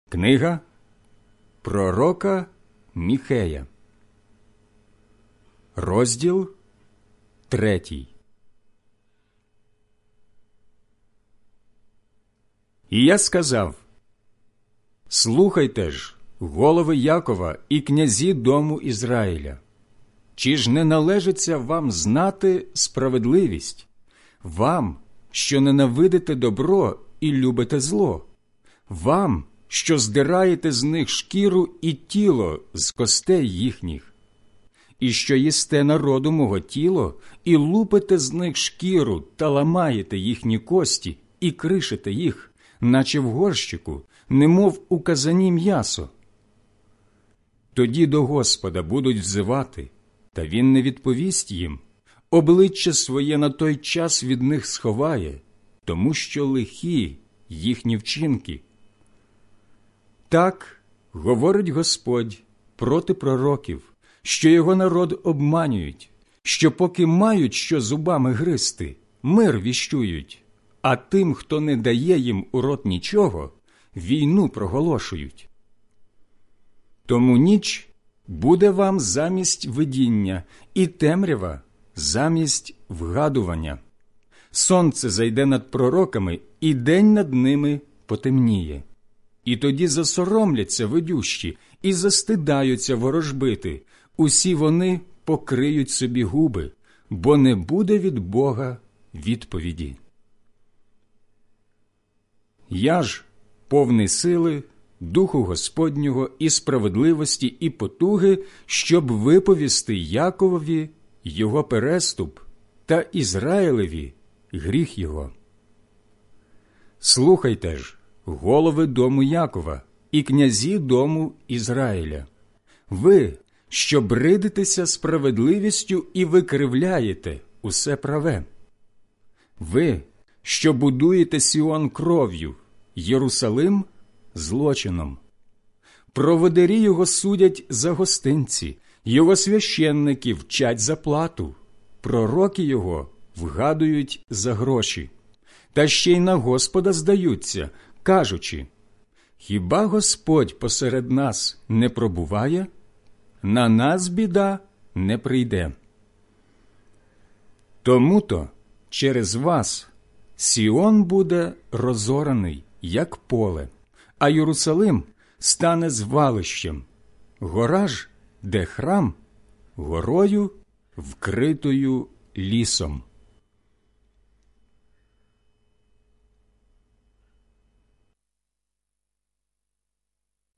Книга пророка Міхея, розділ 3. І я сказав: слухайте ж, голови Якова і князі дому Ізраїля, чи ж не належиться вам знати справедливість, вам, що ненавидите добро і любите зло, вам, що здираєте з них шкіру і тіло з костей їхніх, і що їсте народу мого тіло, і лупите з них шкіру та ламаєте їхні кості, і кришите їх, наче в горщику, немов у казані м'ясо. Тоді до Господа будуть взивати, та Він не відповість їм, обличчя своє на той час від них сховає, тому що лихі їхні вчинки. Так говорить Господь проти пророків, що його народ обманюють, що поки мають що зубами гризти, мир віщують, а тим, хто не дає їм у рот нічого, війну проголошують. Тому ніч буде вам замість видіння, і темрява замість вгадування. Сонце зайде над пророками, і день над ними потемніє. І тоді засоромляться видющі, і застидаються ворожбити, усі вони покриють собі губи, бо не буде від Бога відповіді. Я ж, повний сили, Духу Господнього і справедливості і потуги, щоб виповісти Яковові його переступ та Ізраїлеві гріх його. Слухайте ж, голови дому Якова і князі дому Ізраїля, ви, що бридитеся справедливістю і викривляєте усе праве. Ви, що будуєте Сіон кров'ю, Єрусалим злочином. Проводарі його судять за гостинці, його священники вчать за плату, пророки його вгадують за гроші. Та ще й на Господа здаються, кажучи: хіба Господь посеред нас не пробуває? На нас біда не прийде. Тому-то через вас Сіон буде розораний, як поле, а Єрусалим стане звалищем, гора ж, де храм, горою, вкритою лісом.